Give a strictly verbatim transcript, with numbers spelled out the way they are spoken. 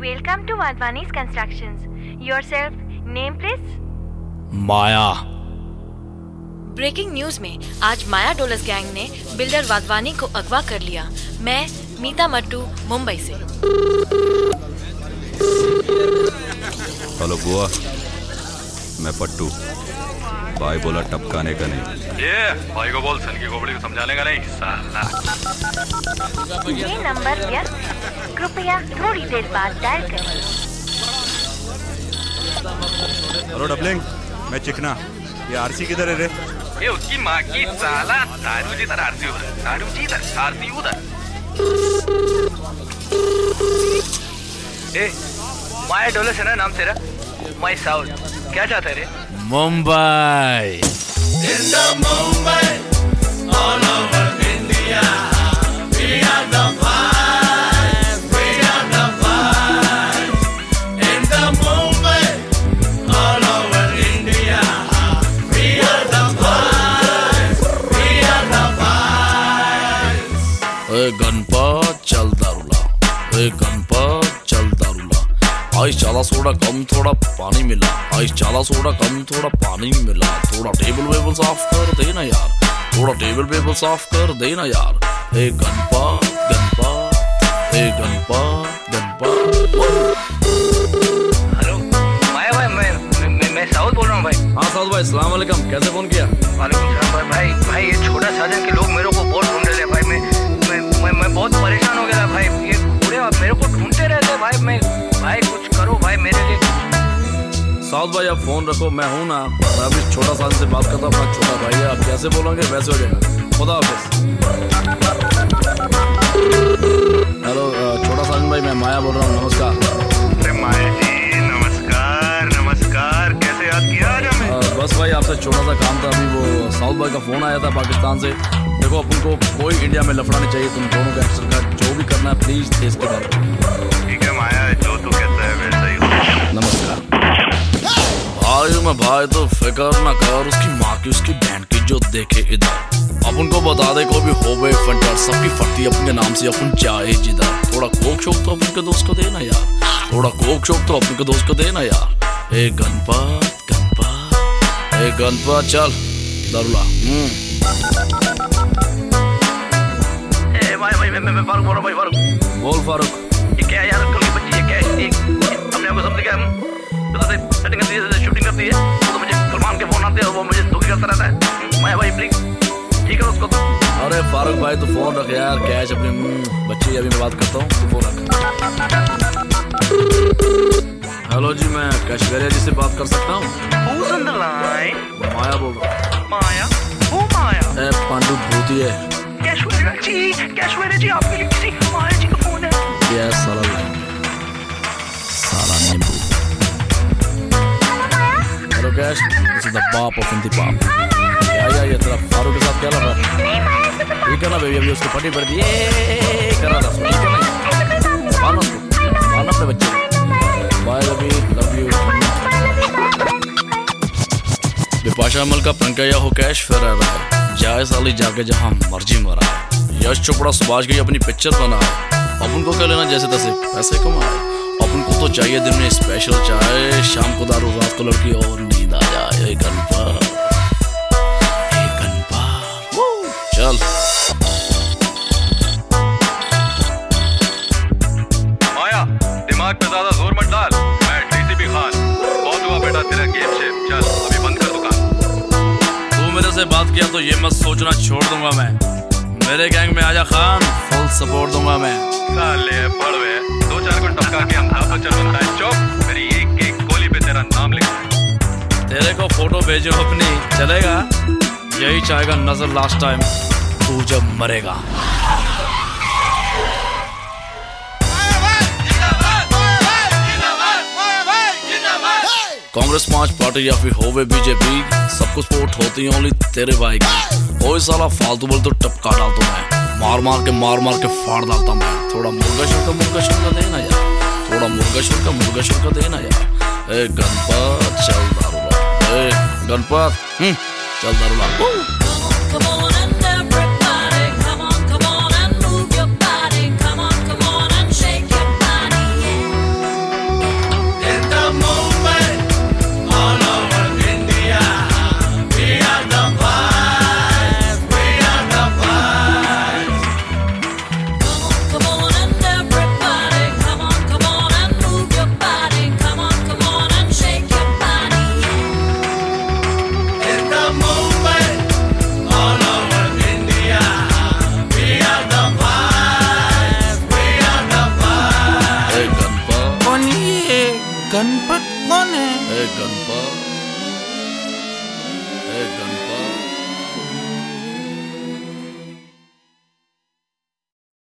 Welcome to Wadhwani's Constructions. Yourself, name please? Maya. Breaking news में आज Maya Dolas gang ने builder Wadhwani को अगवा कर लिया। मैं मीता मट्टू, मुंबई से। हेलो बुआ, मैं पट्टू। भाई बोला टपकाने का नहीं। ये भाई को बोल सन की खोपड़ी को समझाने का नहीं साला। ये नंबर व्यस्त, कृपया थोड़ी देर बाद डायल करें। हेलो डबलिंग, मैं चिकना। ये आरसी किधर है रे? ये उसकी माँ की साला। दारू जी इधर, आरसी उधर, दारू जी इधर, आरसी उधर। ए, माया डोलस है ना नाम तेरा? माय साउथ, क्या चाहता है रे? Mumbai. In the Mumbai, all over India, we are the vibes, we are the vibes. In the Mumbai, all over India, we are the vibes, we are the vibes. ए गणपत चल दारूला, ए गणपत चल दारूला। आइस चाला soda कम थोड़ा पानी मिला, आइस चाला soda कम थोड़ा पानी मिला। थोड़ा टेबल वेबल साफ कर देना यार, थोड़ा टेबल वेबल साफ कर देना यार। ए गणपत गणपत, ए गणपत गणपत। हेलो माया भाई, मैं मैं मैं साउथ बोल रहा हूँ भाई। हाँ साउथ भाई, सलाम अलैकुम। कैसे फोन किया? वालेकुम सलाम भाई। भाई भाई ये छोटा साधन के लोग मेरे को बहुत ढूंढ रहे हैं भाई। मैं मैं मैं, मैं बहुत परेशान हो गया भाई। ये पूरे मेरे को ढूंढते रहते हैं भाई। मैं भाई कुछ करो भाई मेरे लिए। साउथ भाई आप फोन रखो, मैं हूँ ना। मैं अभी छोटा साल से बात करता हूँ, अपना छोटा भाई है। आप जैसे बोलोगे वैसे हो जाएगा। खुदा हाफिज। हेलो छोटा साल भाई, मैं माया बोल रहा हूँ। नमस्कार। अरे माया जी नमस्कार नमस्कार। कैसे याद किया आज हमें? आ, बस भाई आपसे छोटा सा काम था। अभी वो साउथ भाई का फोन आया था पाकिस्तान से। देखो अपन को कोई इंडिया में लफड़ा नहीं चाहिए। तुम दोनों गैंगस्टर का जो भी करना है प्लीज देश के बारे में। ठीक है माया, जो तू कहता है वैसा ही हो। नमस्कार भाई। मैं भाई तो फिकर न कर, उसकी माँ की उसकी बहन की जो देखे इधर। अपन को बता दे कोई भी हो गए फंटर, सबकी फटती अपने नाम से अपन चाहे जिधर। थोड़ा कोक शोक तो अपन के दोस्त को देना यार, थोड़ा कोक शोक तो अपन के दोस्त को देना यार। ए गणपत गणपत, ए गणपत चल दारूला। ए भाई भाई मैं मैं फारूक बोल रहा हूँ भाई। फारूक बोल फारूक। ये क्या है यार, कल की बच्ची है क्या है? एक अपने आप को समझ गया हम सेटिंग करती है, शूटिंग करती है तो मुझे सलमान के फोन आते हैं और वो मुझे दुखी करता रहता है। माया भाई प्लीज ठीक है उसको तो। अरे फारूक भाई तो फोन रख यार, कैश अपने बच्चे। अभी मैं बात करता हूँ, तो फोन रख। हेलो जी, मैं कैशवेरिया जी से बात कर सकता हूँ? Who's on the line? माया बोल रहा हूँ। माया? वो माया? ए पांडु भूती है। कैशवेरिया जी, कैशवेरिया जी आपके लिए किसी माया जी का फोन है। ये साला साला नींबू। Hello cash, this is the pop of indie pop. या या ये तेरा फारूक के साथ क्या लग रहा है? ठीक है ना बेबी, अभी उसको फटी पड़ दी। ये करा था ठीक है ना? मानो उसको, मानो अपने बच्चे को। Bye love you, love you. Bipasha अमल का पंकया हो कैश फिर रहा है। जाए साली जाके जहाँ मर्जी मरा है। यश चोपड़ा सुभाष की अपनी पिक्चर बना है। अपन को क्या लेना जैसे तैसे पैसे कमाए। अपन को तो चाहिए दिन में स्पेशल चाय, शाम को दारू, रात को लड़की और नींद आ जाए। गणपत गणपत चल। माया दिमाग पे ज्यादा जोर मत डाल। मैं डीसीपी खान। बहुत हुआ बेटा तेरा गेम शेप। चल अभी बंद कर दुकान। तू मेरे से बात किया तो ये मत सोचना छोड़ दूंगा मैं। मेरे गैंग में आजा खान, फुल सपोर्ट दूंगा मैं। साले बड़वे दो चार को टपका के हम आप चल बनता है। चौक मेरी एक एक गोली पे तेरा नाम लिखा। तेरे को फोटो भेजो अपनी, चलेगा? यही चाहेगा नजर लास्ट टाइम तू जब मरेगा। कांग्रेस पांच पार्टी या फिर होवे बीजेपी, सबको सपोर्ट होती है ओनली तेरे भाई की। कोई साला फालतू बोल तो टपका डालता मैं, मार मार के मार मार के फाड़ डालता मैं। थोड़ा मुर्गा शुल्का मुर्गा शुल्का देना यार, थोड़ा मुर्गा शुल्का मुर्गा शुल्का देना यार। ए गणपत चल दारूला, ए गणपत चल दारूला। Come on and everybody, come on, come on and move your body, come on, come on and shake your body, yeah. Ganpat कौन है? ए गणपत